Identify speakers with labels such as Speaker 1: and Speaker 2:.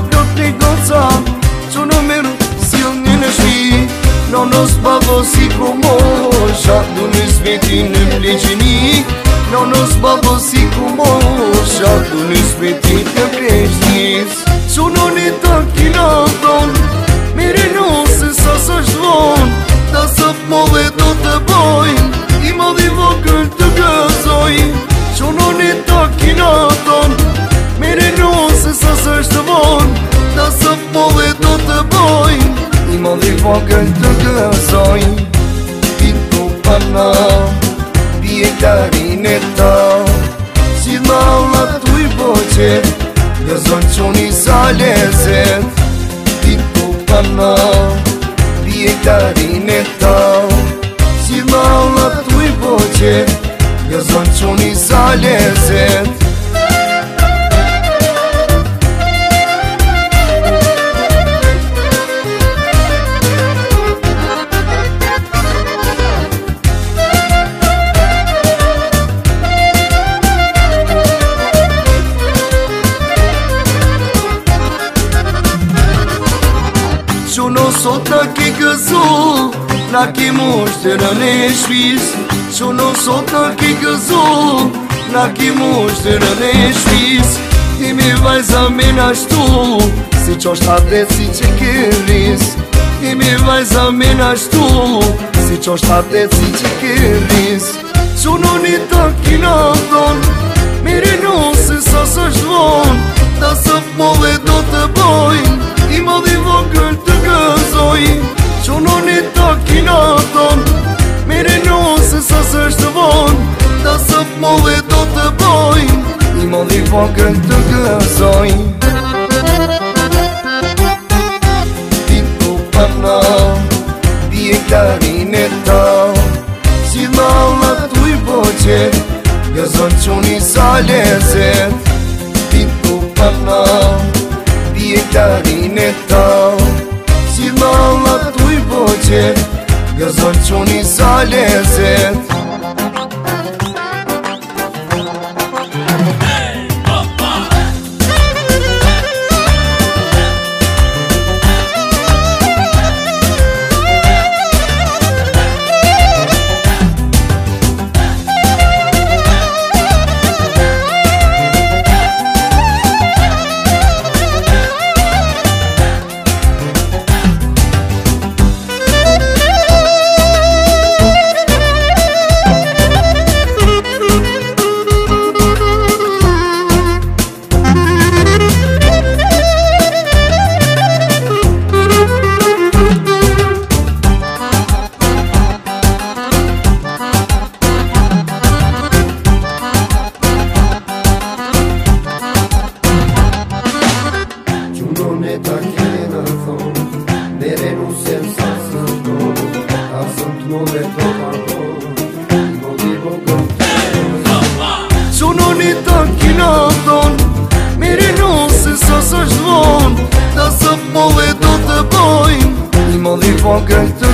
Speaker 1: plot një goca që në mirë si një në shpi Nonos babo si ku mosha du në smeti në pleqini Nonos babo si ku mosha du në smeti në pleqnis Që në një të kina ton Mire nëse sa së shvon Ta së pëmove do të bojnë I madhi vogël të gëzojnë Që në një të kina ton Mire nëse sa së shvon Ta së pëmove do të bojnë I madhi vogël të gëzojnë Pito pana Pjekarin e ta Si malla tu I boqe Gëzon qoni sa lezet Pito pana Pjekarin e ta Si malla tu I boqe Gëzon qoni sa lezet Quno sot na ki gëzu Na ki mushtërën e shpis Quno sot na ki gëzu Na ki mushtërën e shpis Imi vajza min ashtu Si qosht adet si që këris Imi vajza min ashtu Si qosht adet si që këris Quno një të kina thon Miri nëse sa së shvon Ta së pëmove do të bojnë I madhi vogël të gëzojnë Që në një të kina ton Mire nëse sa së shvon Ta së pëmove do të bojnë I madhi vogël të gëzojnë Pito pana Pjekarin e ta Si malla tu I boqe Gëzon qoni sa lezet Pito pana Pjekarin e ta Si malla tu I boqe Gëzon qoni sa lezet Quno një të kina thon Miri nëse sa së shvon Ta së pëmove do të bojnë I madhi vogël të